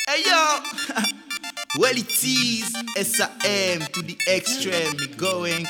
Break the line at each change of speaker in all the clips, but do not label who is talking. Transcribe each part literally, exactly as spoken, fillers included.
Hey yo, well it is S A M to the extreme, me going.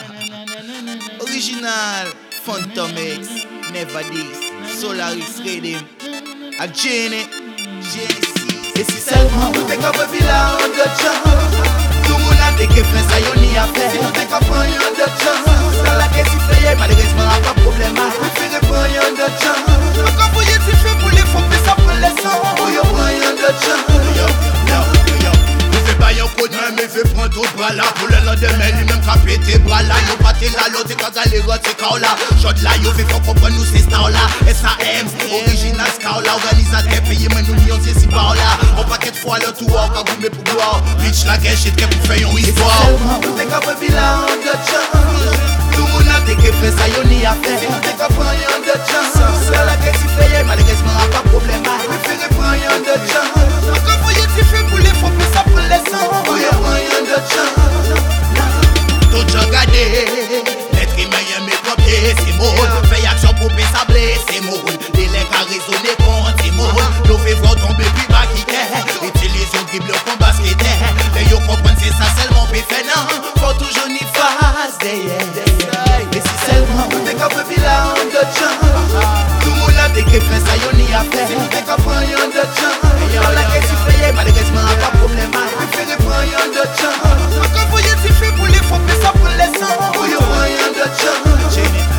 Original, Phantom X, Never This, Solaris Rhythm, a Jenny, Genesis. Et si seulement vous t'es capable de villa en de chance, tout le monde a des questions, ça y'en y a fait. Si vous t'es capable de de chance, dans la caisse il fait, malheureusement pas de problème. Vous faites prendre de chance. Encore vous y êtes fait pour les faux, mais ça prend les sons. Vous y prendre de chance. Yo, yo, yo. Vous faites pas yon coup de main, mais fait prendre tout bras là. Pour le lendemain, lui même qu'à péter bras là. Yo pas t'es là, l'autre t'es qu'à galer, t'es qu'à là. Shot là, yo fait qu'on comprenne nous ces stars là. S A M, original scout là. Organisateur payé, mais nous n'y on sait si par là. On paquet de fois le tout, on va goûter pour boire. Bitch la gueule, shit, pour faire yon histoire. Vous t'es capable de villa en de chance. Tout le monde a des questions, ça y'en y a fait. Si vous t'es capable de chance, dans la caisse il fait, malheureusement pas de problème. Vous faites prendre de chance. Encore vous y êtes fait pour les faux, mais ça prend les sons. Vous y prendre de chance. Tout je regardé, l'être humain y'a mes copiers, c'est mon. Fais action pour payer sa blesse, c'est mon. Les legs à raisonner contre, c'est mon. Nous fait voir tomber puis pas quitter. Utilise un dribble comme basketter. Les yo comprennent c'est ça seulement puis fait non. Faut toujours n'y face derrière. Et si seulement vous t'es capable de villa en de chance, tout le monde a des questions, ça y'en y a fait. Si vous t'es capable de chance, dans la caisse il fait, malheureusement pas de problème. Vous faites prendre de chance. Encore vous y êtes fait pour les faux, mais ça prend les sons. Vous y prendre de chance.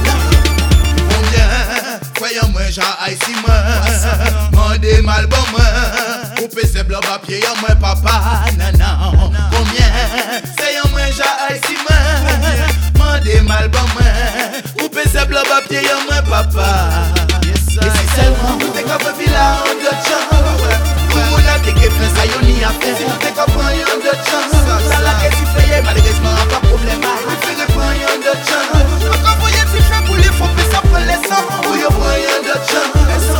Combien, croyez-moi, j'ai ici moi. Mandez mal bon moi. Coupez ces blocs à pied, y'a moi papa, nanan. Combien, c'est y'a moi j'ai ici moi. Mandez mal bon moi. Coupez ces blocs à pied, y'a moi papa. Et si seulement vous t'es capable de villa en de chance, tout le monde a des questions, ça y'en y a fait. Si vous t'es capable de chance, dans la caisse il fait, malheureusement pas de problème. Vous faites prendre de chance. Encore vous y êtes fait pour les faux, mais ça prend les sons. Vous y prendre de chance.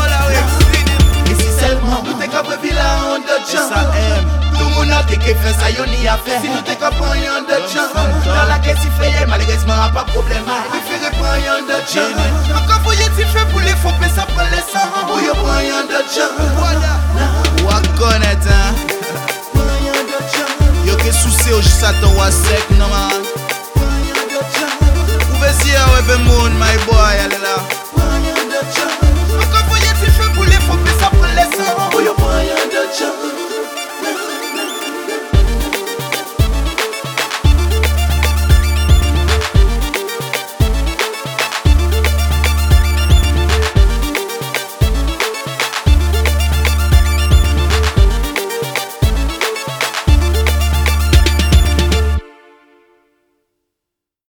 Et si seulement vous t'es capable de villa en de chance, tout le monde a des questions, ça y'en y a fait. Si vous t'es capable de chance, dans la caisse il fait, malheureusement pas de problème. Vous faites prendre de chance. Encore vous y êtes fait pour les faux, mais ça prend les sons. Vous y prendre de chance.